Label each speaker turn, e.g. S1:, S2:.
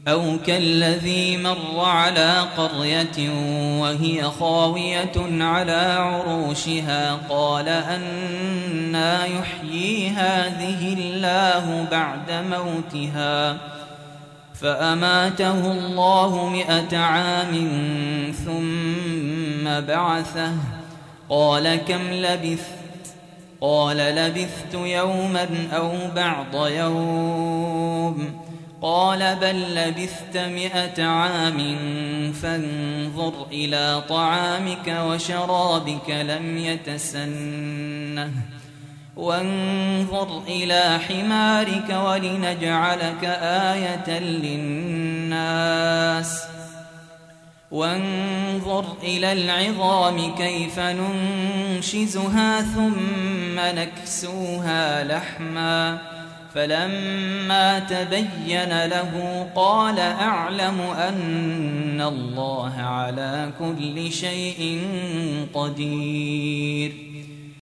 S1: أو كالذي مر على قرية وهي خاوية على عروشها قال أنى يحيي هذه الله بعد موتها فأماته الله 100 عام ثم بعثه قال كم لبثت قال لبثت يوما أو بعض يوم قال بل لبثت 100 عام فانظر إلى طعامك وشرابك لم يتسنه وانظر إلى حمارك ولنجعلك آية للناس وانظر إلى العظام كيف ننشزها ثم نكسوها لحما فلما تبين له قال أعلم أن الله على كل شيء قدير